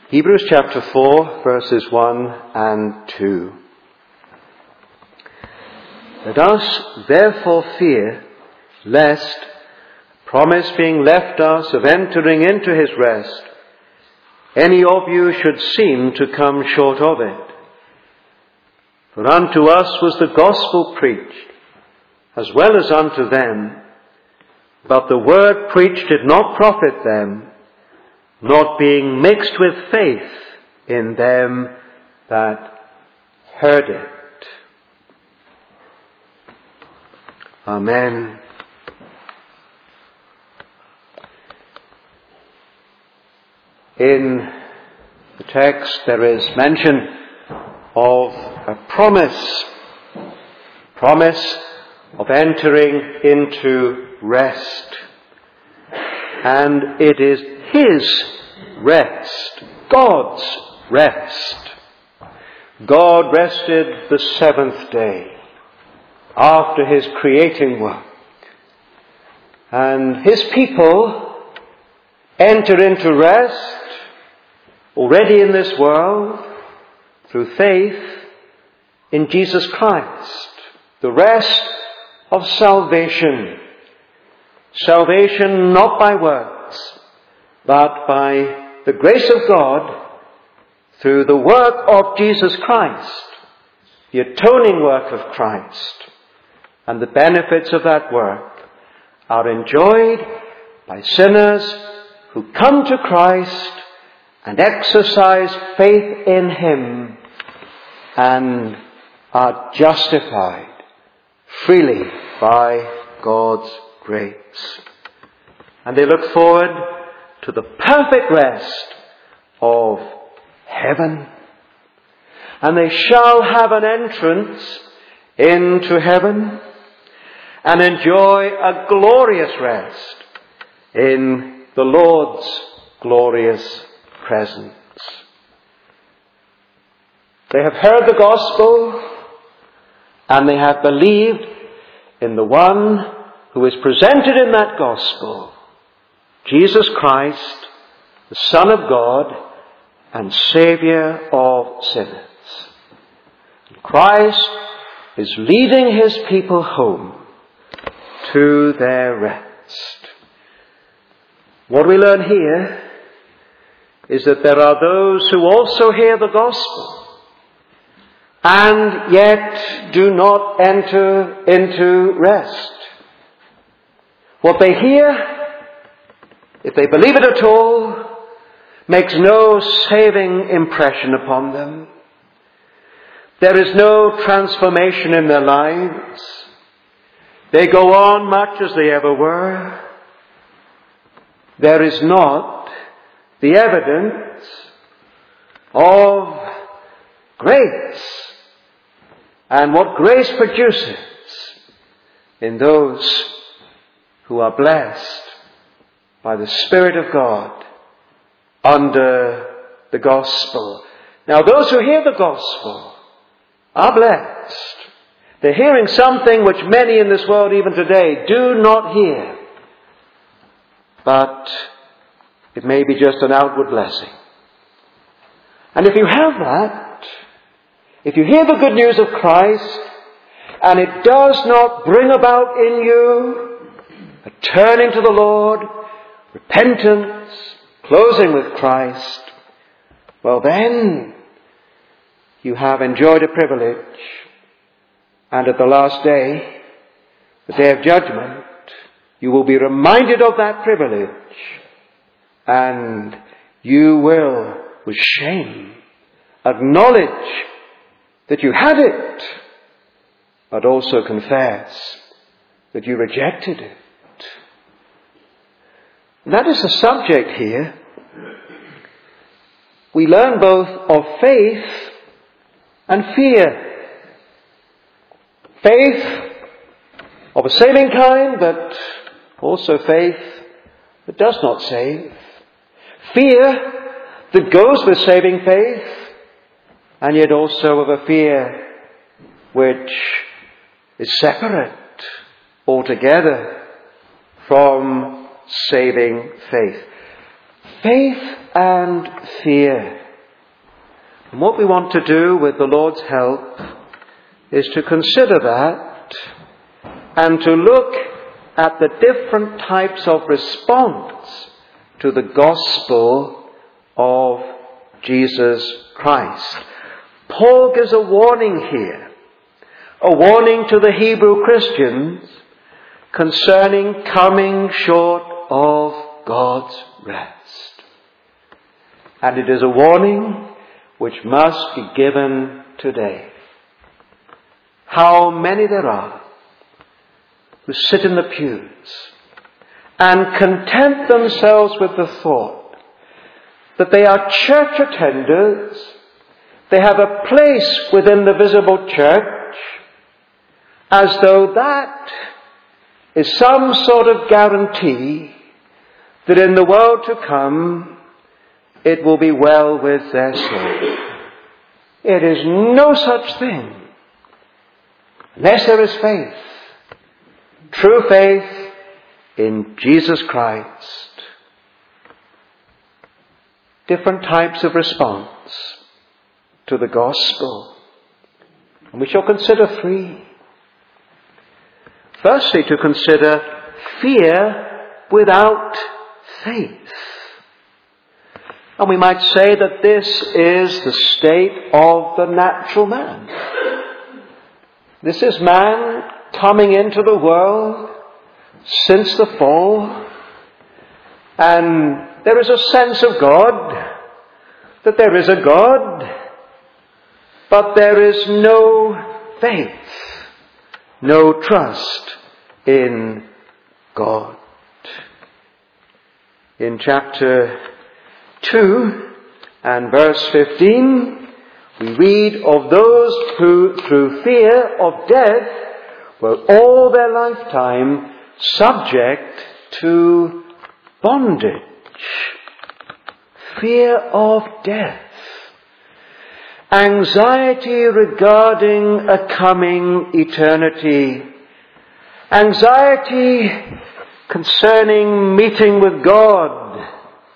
Hebrews chapter 4, verses 1 and 2. Let us therefore fear, lest, promise being left us of entering into his rest, any of you should seem to come short of it. For unto us was the gospel preached, as well as unto them, but the word preached did not profit them, not being mixed with faith in them that heard it. Amen. In the text there is mention of a promise of entering into rest. And it is his rest, God's rest. God rested the seventh day after his creating work. And his people enter into rest already in this world through faith in Jesus Christ. The rest of salvation. Salvation not by works, but by the grace of God through the work of Jesus Christ, the atoning work of Christ. And the benefits of that work are enjoyed by sinners who come to Christ and exercise faith in him and are justified freely by God's grace. And they look forward to the perfect rest of heaven. And they shall have an entrance into heaven and enjoy a glorious rest in the Lord's glorious presence. They have heard the gospel and they have believed in the one who is presented in that gospel, Jesus Christ, the Son of God and Saviour of sinners. Christ is leading his people home to their rest. What we learn here is that there are those who also hear the gospel and yet do not enter into rest. What they hear, if they believe it at all, makes no saving impression upon them. There is no transformation in their lives. They go on much as they ever were. There is not the evidence of grace and what grace produces in those who are blessed by the Spirit of God under the gospel. Now, those who hear the gospel are blessed. They're hearing something which many in this world even today do not hear. But it may be just an outward blessing. And if you have that, if you hear the good news of Christ, and it does not bring about in you a turning to the Lord, repentance, closing with Christ, well then, you have enjoyed a privilege. And at the last day, the day of judgment, you will be reminded of that privilege. And you will, with shame, acknowledge that you had it, but also confess that you rejected it. And that is the subject here. We learn both of faith and fear. Faith of a saving kind, but also faith that does not save. Fear that goes with saving faith, and yet also of a fear which is separate altogether from saving faith. Faith and fear. And what we want to do with the Lord's help is to consider that and to look at the different types of response to the gospel of Jesus Christ. Paul gives a warning here, a warning to the Hebrew Christians concerning coming short of God's rest. And it is a warning which must be given today. How many there are who sit in the pews and content themselves with the thought that they are church attenders, they have a place within the visible church, as though that is some sort of guarantee that in the world to come it will be well with their soul. It is no such thing unless there is faith, true faith in Jesus Christ. Different types of response to the gospel. And we shall consider three. Firstly, to consider fear without faith. And we might say that this is the state of the natural man. This is man coming into the world since the fall, and there is a sense of God, that there is a God, but there is no faith, no trust in God. In chapter 2 and verse 15, we read of those who, through fear of death, were all their lifetime subject to bondage. Fear of death. Anxiety regarding a coming eternity. Anxiety concerning meeting with God.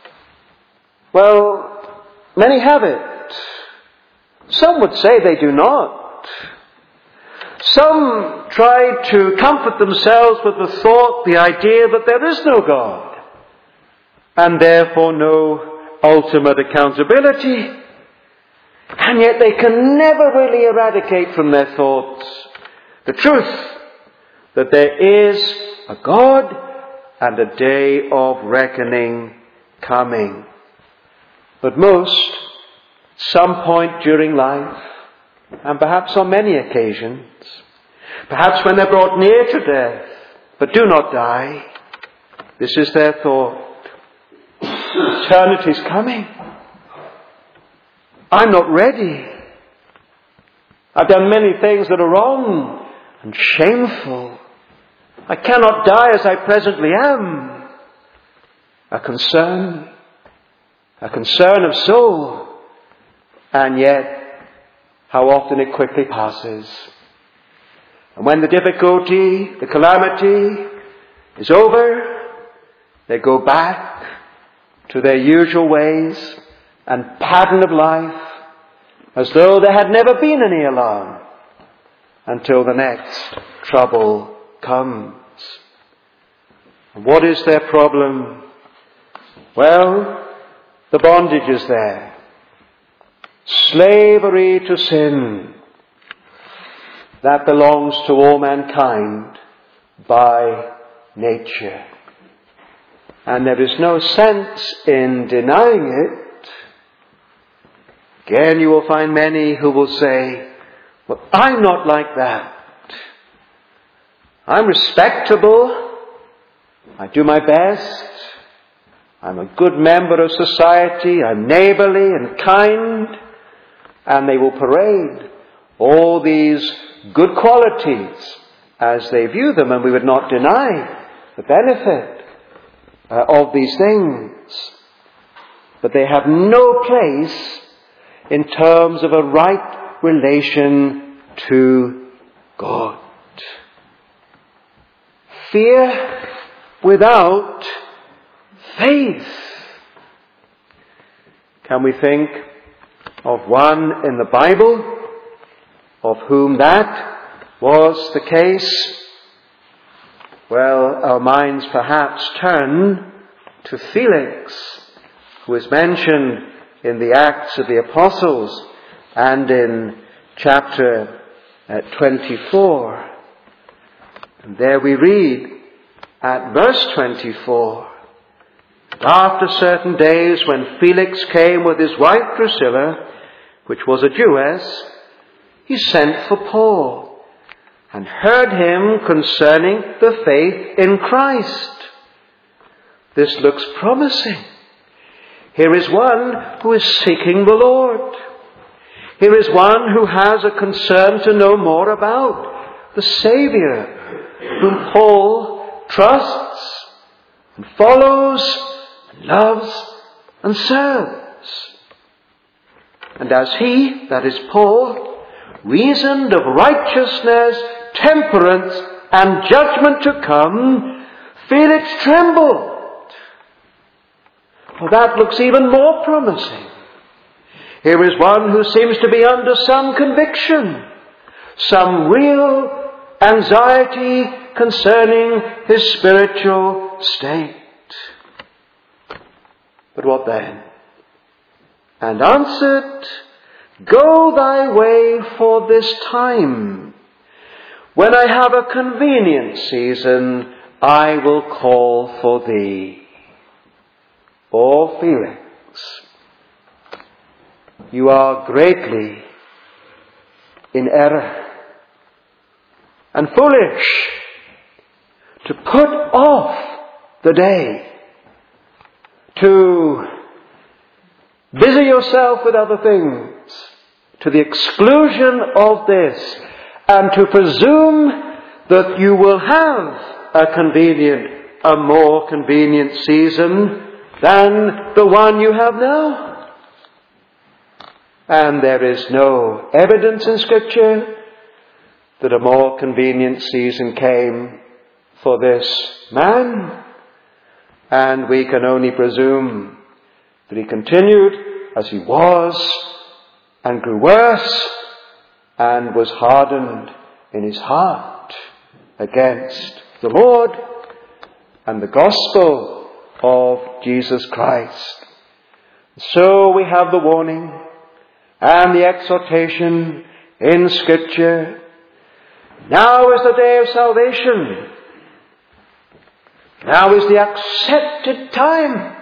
Well, many have it. Some would say they do not. Some try to comfort themselves with the thought, the idea that there is no God, and therefore no ultimate accountability. And yet they can never really eradicate from their thoughts the truth that there is a God and a day of reckoning coming. But most, some point during life, and perhaps on many occasions, perhaps when they're brought near to death, but do not die, this is their thought. Eternity's coming. I'm not ready. I've done many things that are wrong and shameful. I cannot die as I presently am. A concern of soul. And yet, how often it quickly passes. And when the difficulty, the calamity is over, they go back to their usual ways and pattern of life, as though there had never been any alarm, until the next trouble comes. And what is their problem? Well, the bondage is there. Slavery to sin. That belongs to all mankind by nature. And there is no sense in denying it. Again, you will find many who will say, well, I'm not like that. I'm respectable. I do my best. I'm a good member of society. I'm neighbourly and kind. And they will parade all these good qualities as they view them, and we would not deny the benefit of these things. But they have no place in terms of a right relation to God. Fear without faith. Can we think of one in the Bible of whom that was the case? Well, our minds perhaps turn to Felix, who is mentioned in the Acts of the Apostles and in chapter 24. And there we read at verse 24, after certain days when Felix came with his wife Drusilla, which was a Jewess, he sent for Paul and heard him concerning the faith in Christ. This looks promising. Here is one who is seeking the Lord. Here is one who has a concern to know more about the Saviour, whom Paul trusts and follows and loves and serves. And as he, that is Paul, reasoned of righteousness, temperance, and judgment to come, Felix trembled. Well, that looks even more promising. Here is one who seems to be under some conviction, some real anxiety concerning his spiritual state. But what then? And answered, Go thy way for this time. When I have a convenient season, I will call for thee. O Felix, you are greatly in error and foolish to put off the day, to busy yourself with other things, to the exclusion of this, and to presume that you will have a more convenient season than the one you have now. And there is no evidence in Scripture that a more convenient season came for this man. And we can only presume that he continued as he was and grew worse and was hardened in his heart against the Lord and the gospel of Jesus Christ. So we have the warning and the exhortation in Scripture. Now is the day of salvation. Now is the accepted time.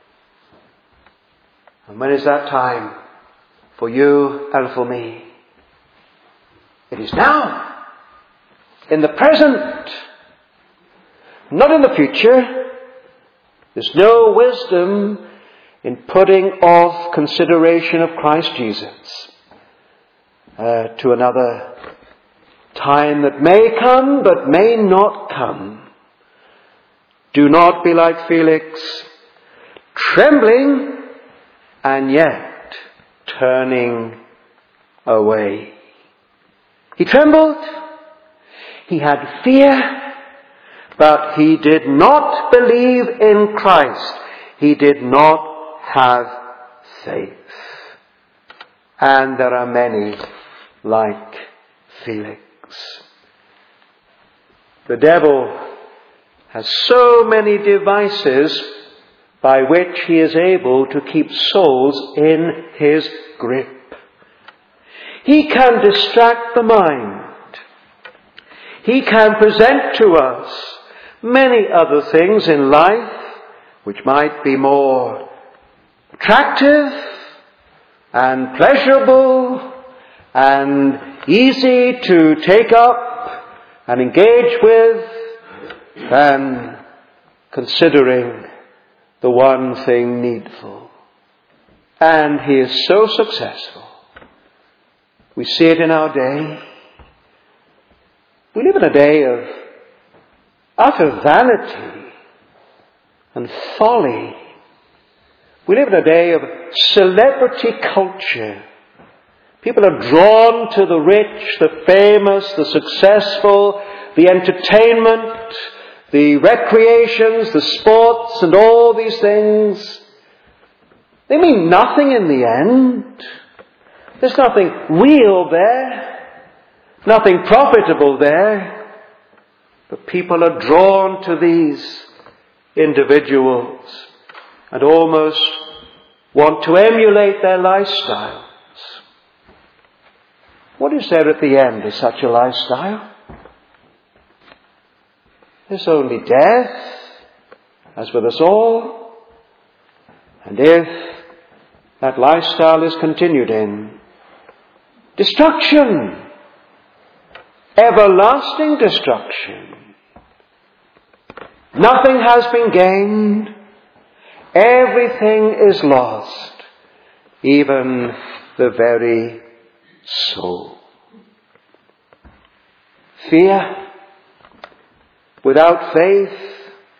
And when is that time for you and for me? It is now. In the present. Not in the future. There's no wisdom in putting off consideration of Christ Jesus to another time that may come but may not come. Do not be like Felix, trembling and yet turning away. He trembled. He had fear. But he did not believe in Christ. He did not have faith. And there are many like Felix. The devil has so many devices by which he is able to keep souls in his grip. He can distract the mind. He can present to us many other things in life which might be more attractive and pleasurable and easy to take up and engage with than considering the one thing needful. And he is so successful. We see it in our day. We live in a day of utter vanity and folly. We live in a day of celebrity culture. People are drawn to the rich, the famous, the successful, the entertainment, the recreations, the sports, and all these things. They mean nothing in the end. There's nothing real there, nothing profitable there. But people are drawn to these individuals and almost want to emulate their lifestyles. What is there at the end of such a lifestyle? There's only death, as with us all. And if that lifestyle is continued in, destruction, everlasting destruction. Nothing has been gained. Everything is lost, even the very soul. Fear without faith.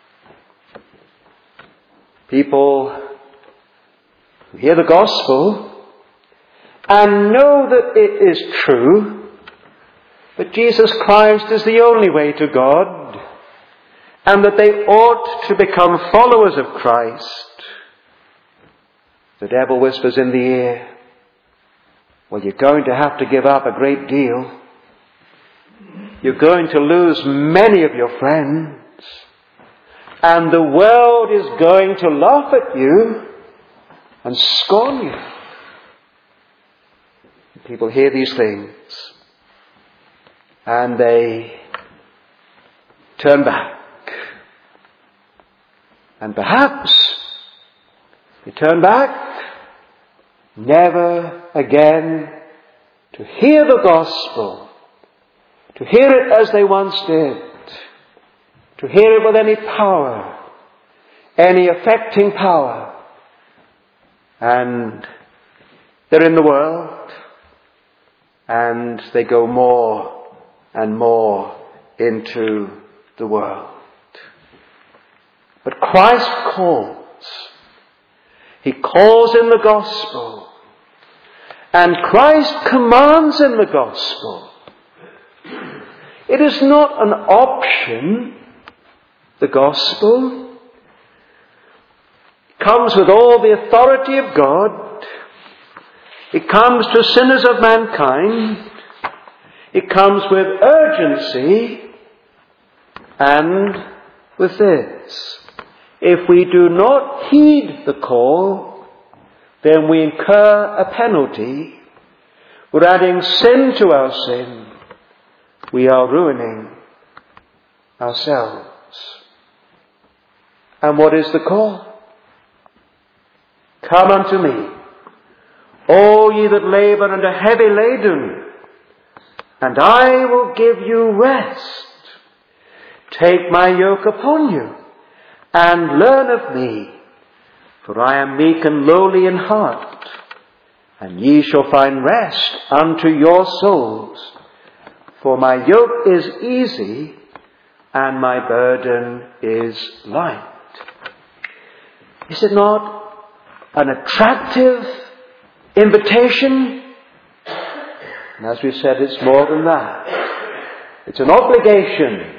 People who hear the gospel and know that it is true, that Jesus Christ is the only way to God, and that they ought to become followers of Christ. The devil whispers in the ear, well, you're going to have to give up a great deal. You're going to lose many of your friends. And the world is going to laugh at you and scorn you. People hear these things and they turn back. And perhaps they turn back never again to hear the gospel, to hear it as they once did, to hear it with any power, any affecting power. And they're in the world, and they go more and more into the world. But Christ calls. He calls in the gospel. And Christ commands in the gospel. It is not an option, the gospel. It comes with all the authority of God. It comes to sinners of mankind. It comes with urgency and with this. If we do not heed the call, then we incur a penalty. We're adding sin to our sin. We are ruining ourselves. And what is the call? Come unto me, all ye that labour and are heavy laden, and I will give you rest. Take my yoke upon you, and learn of me, for I am meek and lowly in heart, and ye shall find rest unto your souls. For my yoke is easy, and my burden is light. Is it not an attractive invitation? And as we said, it's more than that. It's an obligation.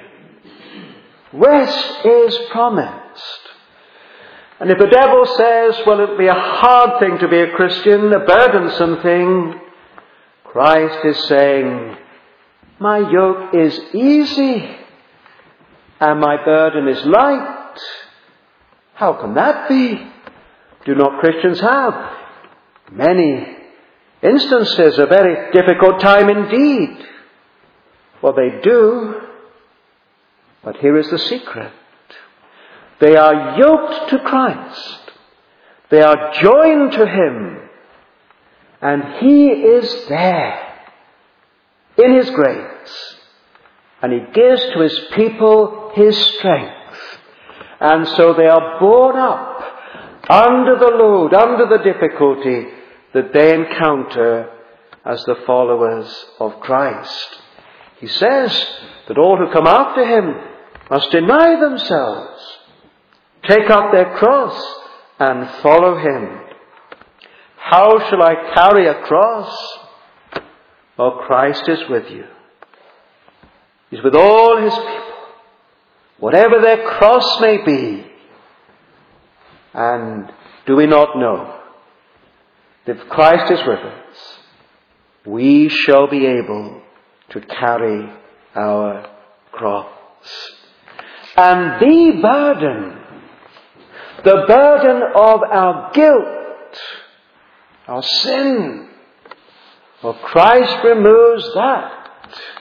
Rest is promised. And if the devil says, well, it'll be a hard thing to be a Christian, a burdensome thing, Christ is saying, my yoke is easy and my burden is light. How can that be? Do not Christians have many instances of very difficult time indeed? Well, they do. But here is the secret. They are yoked to Christ. They are joined to Him. And He is there in His grace. And He gives to His people His strength. And so they are borne up under the load, under the difficulty that they encounter as the followers of Christ. He says that all who come after Him must deny themselves, take up their cross, and follow Him. How shall I carry a cross? Oh, Christ is with you. He's with all His people, whatever their cross may be. And do we not know if Christ is with us, we shall be able to carry our cross. And the burden of our guilt, our sin, well, Christ removes that.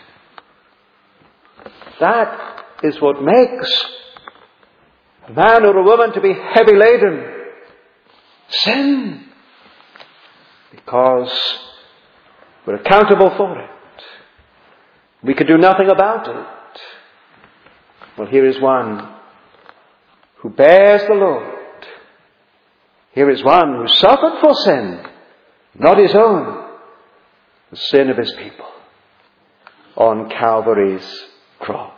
That is what makes a man or a woman to be heavy laden. Sin. Because we're accountable for it. We can do nothing about it. Well, here is one who bears the load. Here is one who suffered for sin, not his own, the sin of his people, on Calvary's cross.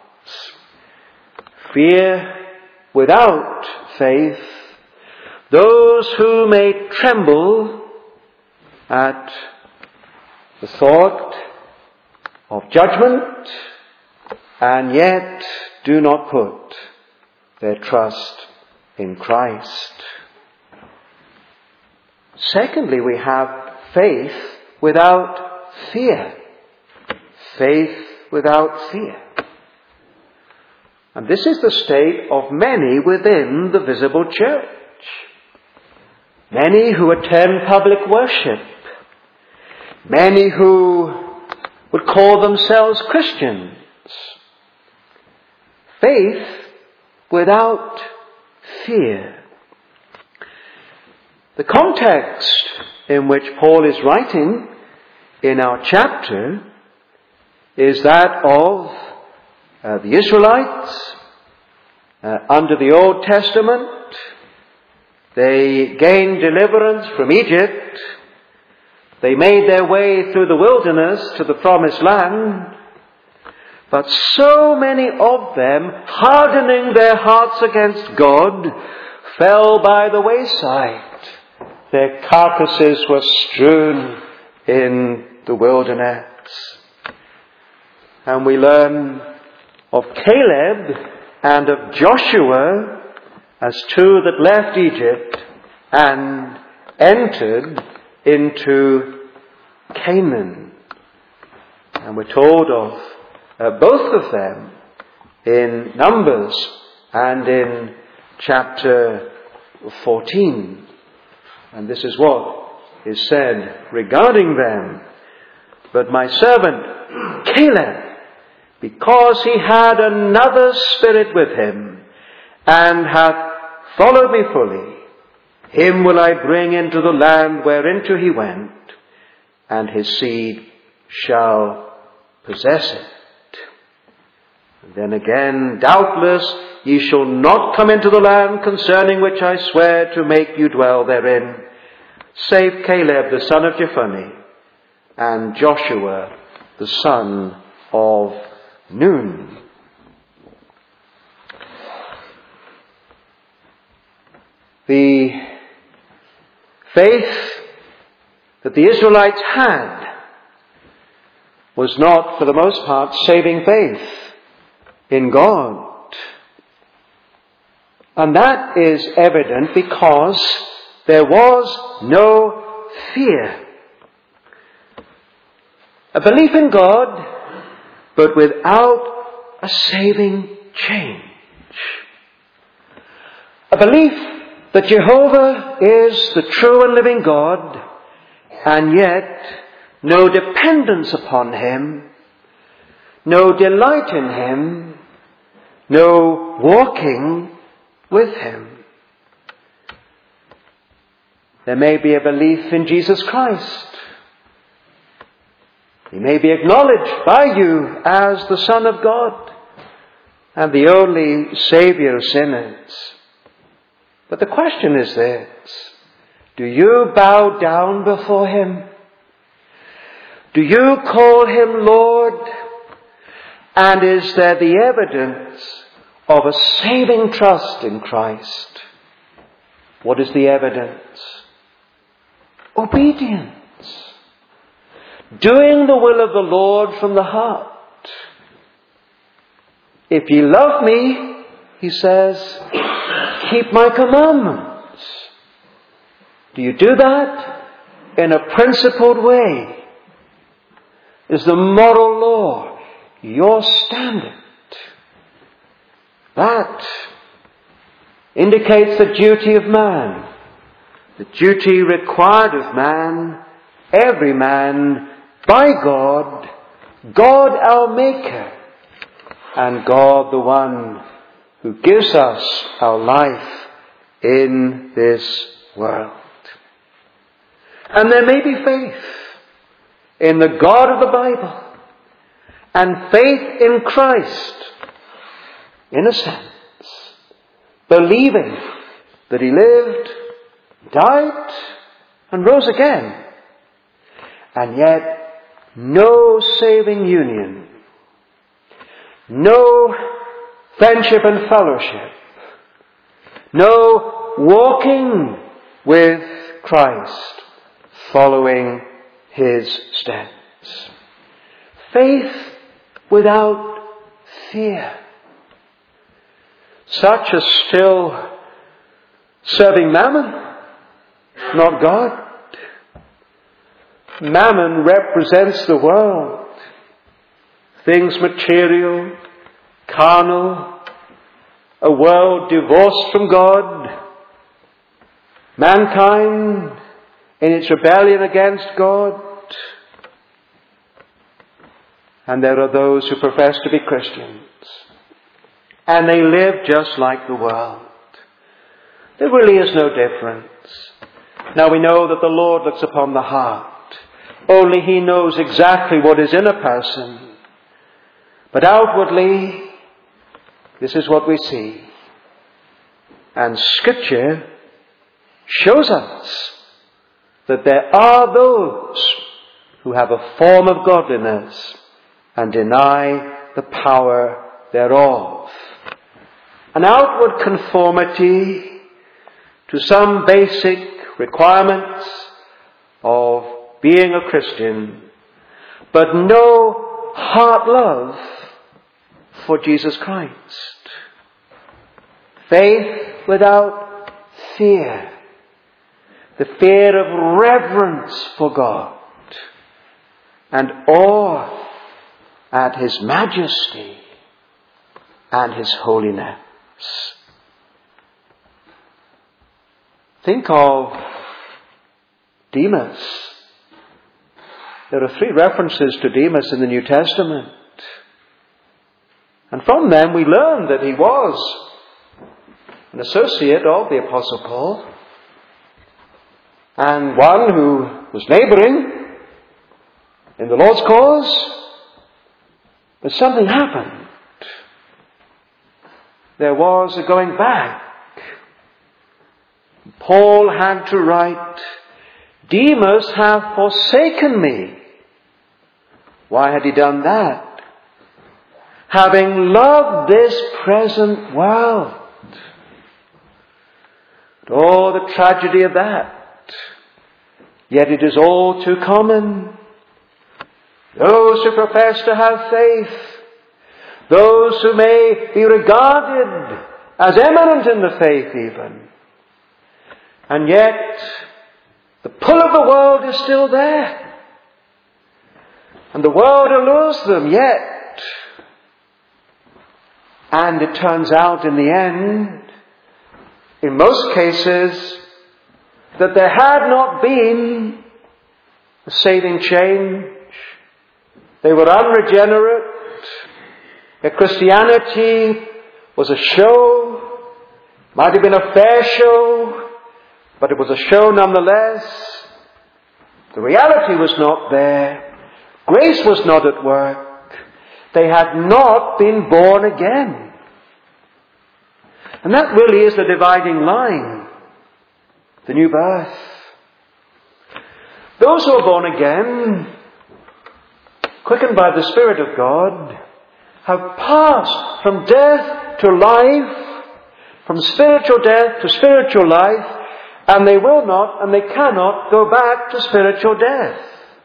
Fear without faith, those who may tremble at the thought of judgment and yet do not put their trust in Christ. Secondly, we have faith without fear. Faith without fear. And this is the state of many within the visible church. Many who attend public worship. Many who would call themselves Christians. Faith without fear. The context in which Paul is writing in our chapter is that of the Israelites under the Old Testament. They gained deliverance from Egypt. They made their way through the wilderness to the promised land. But so many of them, hardening their hearts against God, fell by the wayside. Their carcasses were strewn in the wilderness. And we learn of Caleb and of Joshua as two that left Egypt and entered into Canaan. And we're told of both of them in Numbers and in chapter 14. And this is what is said regarding them. But my servant Caleb, because he had another spirit with him, and hath followed me fully, him will I bring into the land whereinto he went, and his seed shall possess it. And then again, doubtless ye shall not come into the land concerning which I swear to make you dwell therein, save Caleb the son of Jephunneh, and Joshua the son of Nun. The faith that the Israelites had was not, for the most part, saving faith in God. And that is evident because there was no fear. A belief in God, but without a saving change. A belief that Jehovah is the true and living God, and yet no dependence upon Him, no delight in Him, no walking with Him. There may be a belief in Jesus Christ. He may be acknowledged by you as the Son of God and the only Saviour of sinners. But the question is this: do you bow down before Him? Do you call Him Lord? And is there the evidence of a saving trust in Christ? What is the evidence? Obedience. Doing the will of the Lord from the heart. If ye love me, He says, keep my commandments. Do you do that? in a principled way is the moral law, your standard. That indicates the duty of man, the duty required of man, every man, by God, God our Maker, and God the one who gives us our life in this world. And there may be faith in the God of the Bible and faith in Christ, in a sense, believing that He lived, died, and rose again, and yet no saving union, no friendship and fellowship, no walking with Christ, following His steps. Faith without fear. Such as still serving mammon, not God. Mammon represents the world. Things material, carnal, a world divorced from God. Mankind in its rebellion against God. And there are those who profess to be Christians. And they live just like the world. There really is no difference. Now we know that the Lord looks upon the heart. Only He knows exactly what is in a person. But outwardly, this is what we see. And Scripture shows us that there are those who have a form of godliness and deny the power thereof. An outward conformity to some basic requirements of being a Christian, but no heart love for Jesus Christ. Faith without fear. The fear of reverence for God and awe at His majesty and His holiness. Think of Demas. There are 3 references to Demas in the New Testament. And from them we learn that he was an associate of the Apostle Paul and one who was labouring in the Lord's cause. But something happened. There was a going back. Paul had to write, Demas hath forsaken me. Why had he done that? Having loved this present world. Oh, the tragedy of that. Yet it is all too common. Those who profess to have faith, those who may be regarded as eminent in the faith even, and yet the pull of the world is still there. And the world allures them yet. And it turns out in the end, in most cases, that there had not been a saving change. They were unregenerate. Their Christianity was a show. Might have been a fair show, but it was a show nonetheless. The reality was not there. Grace was not at work. They had not been born again. And that really is the dividing line. The new birth. Those who are born again, quickened by the Spirit of God, have passed from death to life, from spiritual death to spiritual life, and they will not and they cannot go back to spiritual death.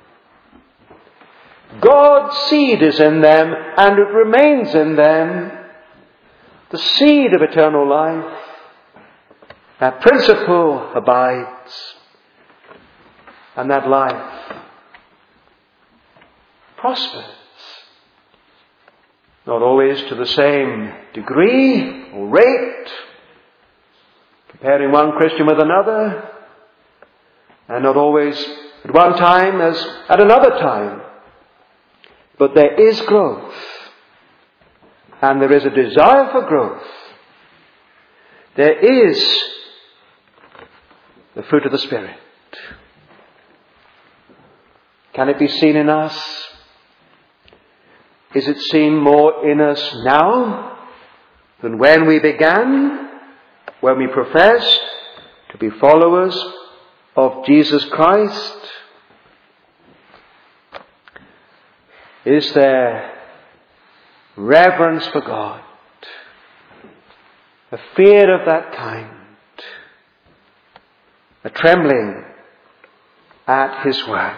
God's seed is in them and it remains in them. The seed of eternal life. That principle abides. and that life prospers. Not always to the same degree or rate, comparing one Christian with another, and not always at one time as at another time. But there is growth, and there is a desire for growth. There is the fruit of the Spirit. Can it be seen in us? Is it seen more in us now than when we began, when we professed to be followers of Jesus Christ? Is there reverence for God, a fear of that kind, a trembling at His word?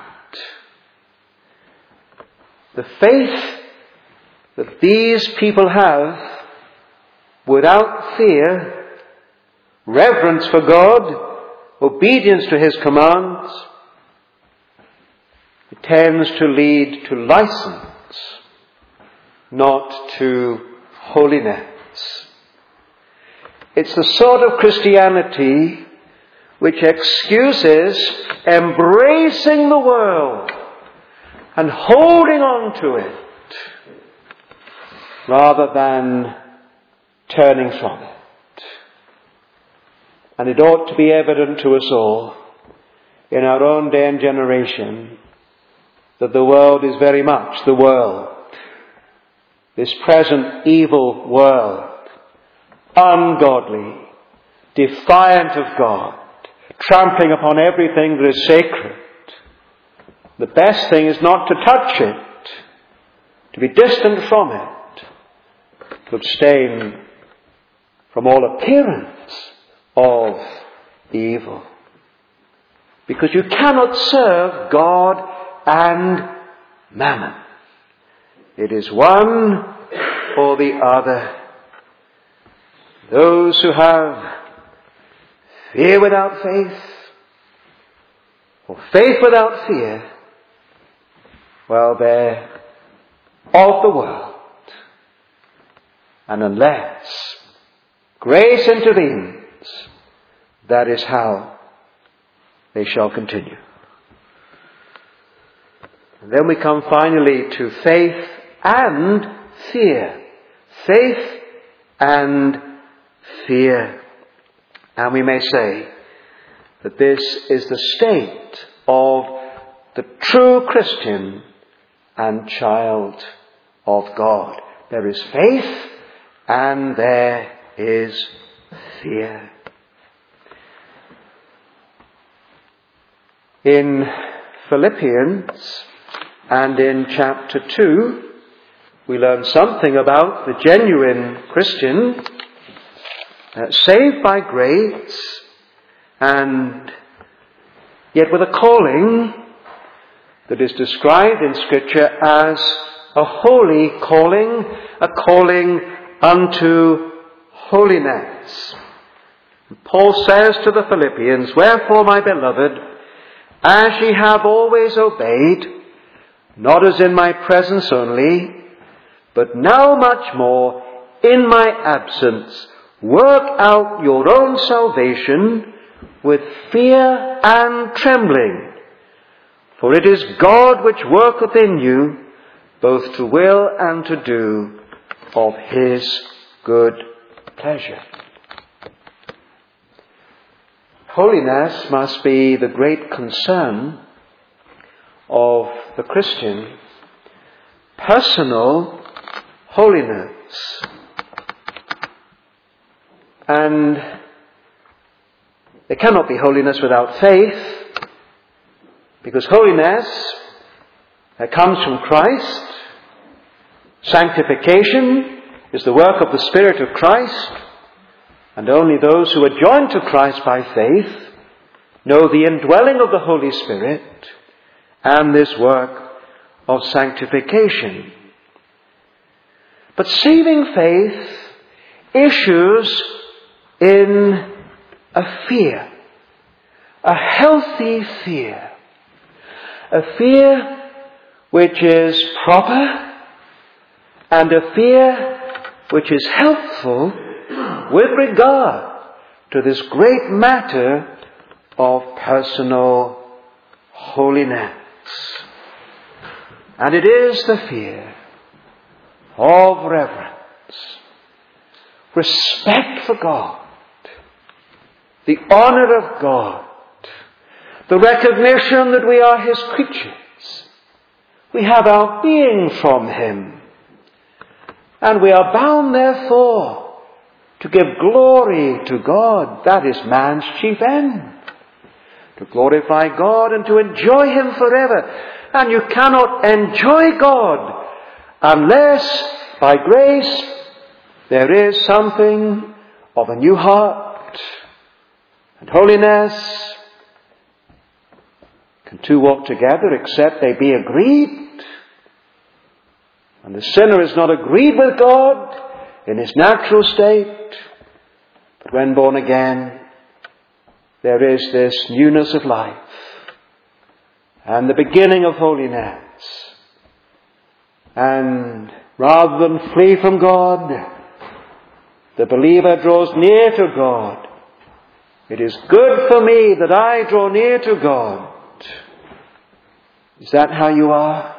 The faith that these people have, without fear, reverence for God, obedience to His commands, it tends to lead to license, not to holiness. It's the sort of Christianity which excuses embracing the world and holding on to it, rather than turning from it. And it ought to be evident to us all, in our own day and generation, that the world is very much the world. This present evil world, ungodly, defiant of God, trampling upon everything that is sacred. The best thing is not to touch it, to be distant from it, to abstain from all appearance of evil. Because you cannot serve God and mammon. It is one or the other. Those who have fear without faith, or faith without fear, well, they're of the world. And unless grace intervenes, that is how they shall continue. And then we come finally to faith and fear. Faith and fear. And we may say that this is the state of the true Christian and child of God. There is faith and there is fear. In Philippians and in chapter 2, we learn something about the genuine Christian, saved by grace, and yet with a calling that is described in Scripture as a holy calling, a calling unto holiness. Paul says to the Philippians, "Wherefore, my beloved, as ye have always obeyed, not as in my presence only, but now much more in my absence, work out your own salvation with fear and trembling. For it is God which worketh in you, both to will and to do of His good pleasure." Holiness must be the great concern of the Christian. Personal holiness. And there cannot be holiness without faith, because holiness comes from Christ. Sanctification is the work of the Spirit of Christ, and only those who are joined to Christ by faith know the indwelling of the Holy Spirit and this work of sanctification. But saving faith issues in a fear, a healthy fear. A fear which is proper, and a fear which is helpful with regard to this great matter of personal holiness. And it is the fear of reverence, respect for God, the honor of God, the recognition that we are His creatures. We have our being from Him, and we are bound therefore to give glory to God. That is man's chief end, to glorify God and to enjoy Him forever. And you cannot enjoy God unless by grace there is something of a new heart and holiness. Can two walk together except they be agreed? And the sinner is not agreed with God in his natural state, but when born again, there is this newness of life and the beginning of holiness. And rather than flee from God, the believer draws near to God. It is good for me that I draw near to God. Is that how you are?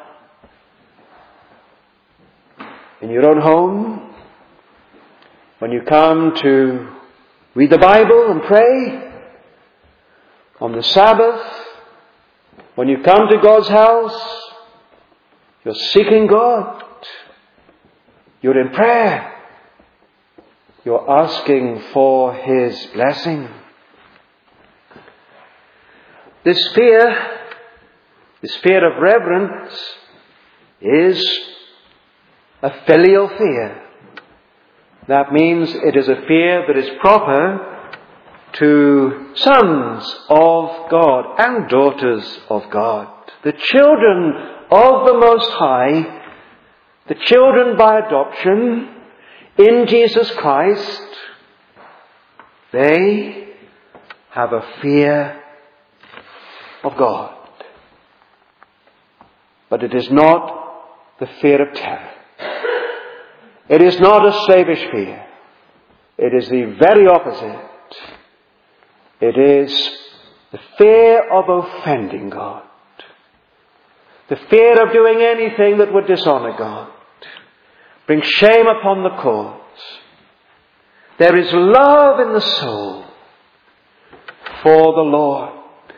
In your own home? When you come to read the Bible and pray? On the Sabbath? When you come to God's house? You're seeking God. You're in prayer. You're asking for His blessing. This fear of reverence is a filial fear. That means it is a fear that is proper to sons of God and daughters of God. The children of the Most High, the children by adoption in Jesus Christ, they have a fear of God. But it is not the fear of terror. It is not a slavish fear. It is the very opposite. It is the fear of offending God. The fear of doing anything that would dishonor God. Bring shame upon the cause. There is love in the soul for the Lord.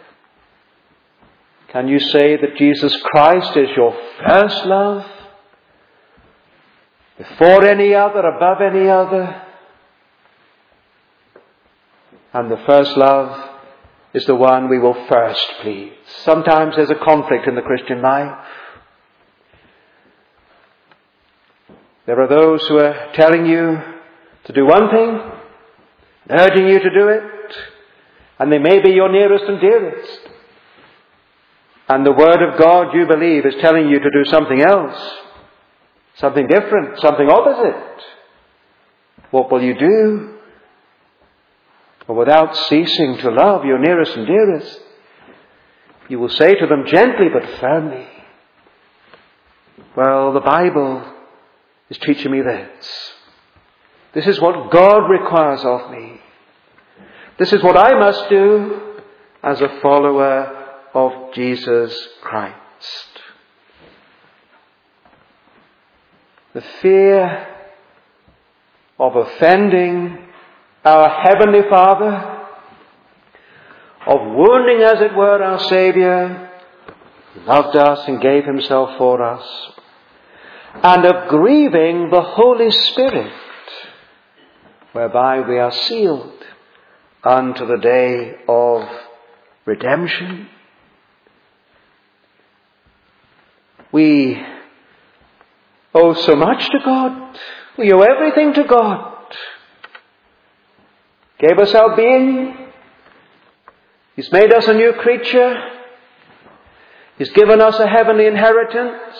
Can you say that Jesus Christ is your first love? Before any other, above any other? And the first love is the one we will first please. Sometimes there's a conflict in the Christian life. There are those who are telling you to do one thing, urging you to do it, and they may be your nearest and dearest. And the Word of God, you believe, is telling you to do something else, something different, something opposite. What will you do? Well, without ceasing to love your nearest and dearest, you will say to them gently but firmly, well, the Bible is teaching me this. This is what God requires of me. This is what I must do as a follower of Jesus Christ. The fear of offending our Heavenly Father, of wounding, as it were, our Saviour, who loved us and gave Himself for us, and of grieving the Holy Spirit, whereby we are sealed unto the day of redemption. We owe so much to God. We owe everything to God. Gave us our being. He's made us a new creature. He's given us a heavenly inheritance.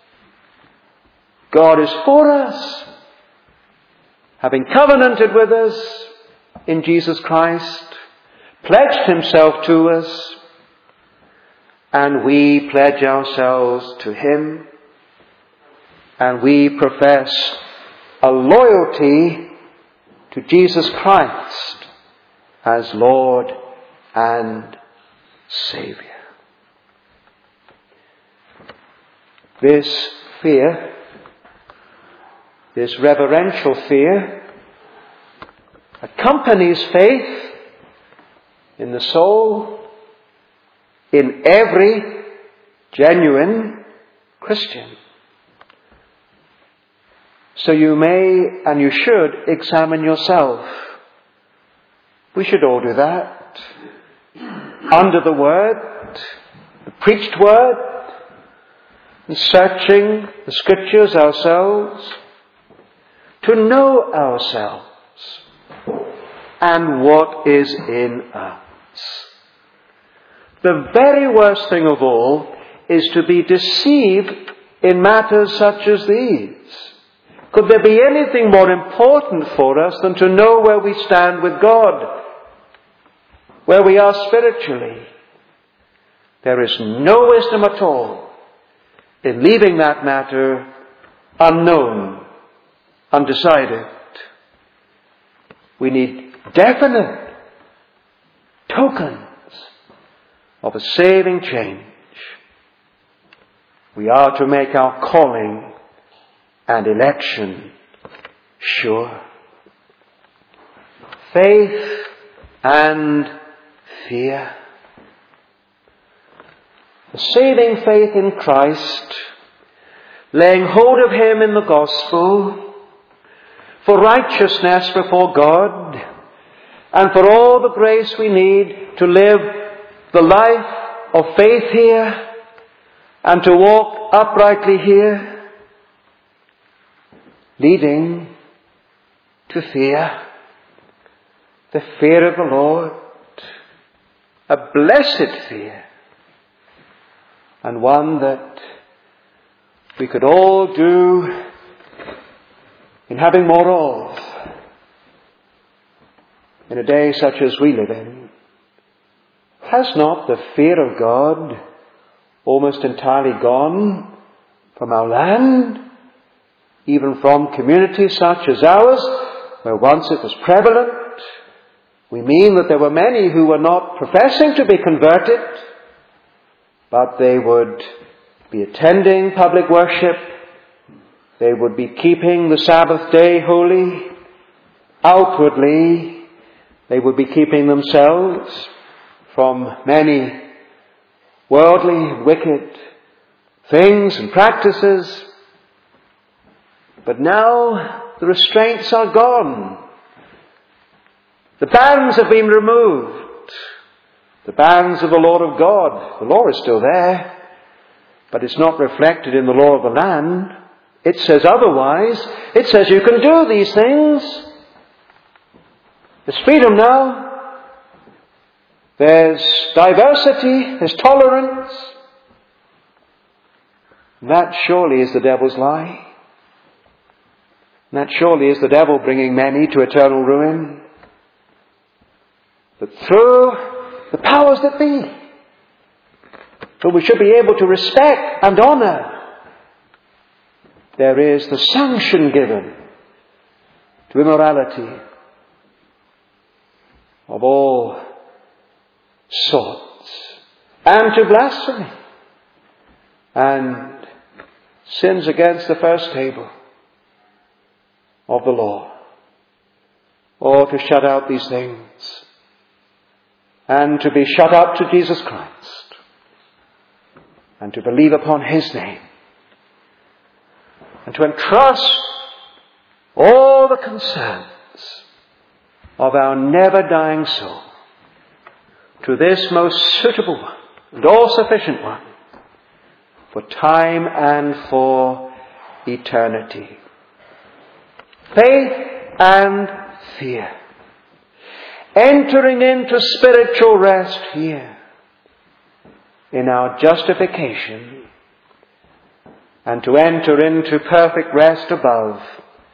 God is for us, having covenanted with us in Jesus Christ, pledged Himself to us, and we pledge ourselves to Him, and we profess a loyalty to Jesus Christ as Lord and Saviour. This fear, this reverential fear, accompanies faith in the soul in every genuine Christian. So you may and you should examine yourself. We should all do that. Under the Word, the preached Word, and searching the Scriptures ourselves, to know ourselves and what is in us. The very worst thing of all is to be deceived in matters such as these. Could there be anything more important for us than to know where we stand with God, where we are spiritually? There is no wisdom at all in leaving that matter unknown, undecided. We need definite tokens of a saving change. We are to make our calling and election sure. Faith and fear. The saving faith in Christ, laying hold of Him in the gospel, for righteousness before God, and for all the grace we need to live the life of faith here, and to walk uprightly here, leading to fear, the fear of the Lord, a blessed fear, and one that we could all do in having more of in a day such as we live in. Has not the fear of God almost entirely gone from our land, even from communities such as ours, where once it was prevalent? We mean that there were many who were not professing to be converted, but they would be attending public worship, they would be keeping the Sabbath day holy, outwardly they would be keeping themselves from many worldly, wicked things and practices. But now the restraints are gone. The bands have been removed. The bands of the law of God. The law is still there, but it's not reflected in the law of the land. It says otherwise. It says you can do these things. There's freedom now. There's diversity. There's tolerance. That surely is the devil's lie. That surely is the devil bringing many to eternal ruin. But through the powers that be, whom we should be able to respect and honour, there is the sanction given to immorality of all sorts, and to blasphemy, and sins against the first table of the law, or to shut out these things, and to be shut up to Jesus Christ, and to believe upon His name, and to entrust all the concerns of our never-dying soul to this most suitable one and all-sufficient one for time and for eternity. Faith and fear. Entering into spiritual rest here in our justification, and to enter into perfect rest above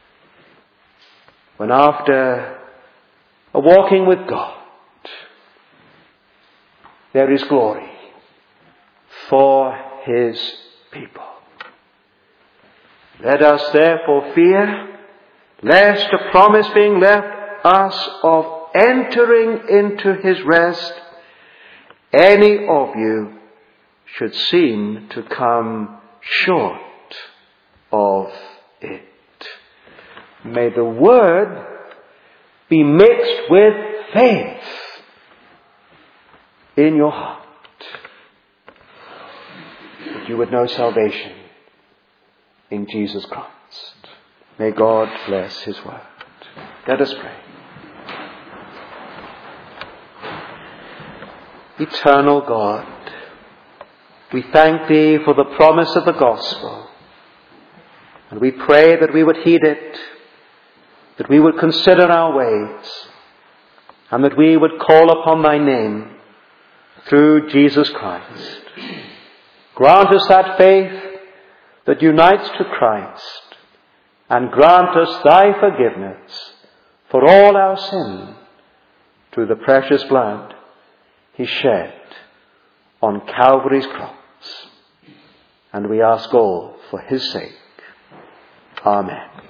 when after a walking with God there is glory, for his people. Let us therefore fear, lest a promise being left us of entering into his rest, any of you should seem to come short of it. May the word be mixed with faith in your heart, that you would know salvation in Jesus Christ. May God bless his word. Let us pray. Eternal God, we thank thee for the promise of the gospel, and we pray that we would heed it, that we would consider our ways, and that we would call upon thy name through Jesus Christ. Grant us that faith that unites to Christ, and grant us thy forgiveness for all our sin through the precious blood he shed on Calvary's cross. And we ask all for his sake. Amen.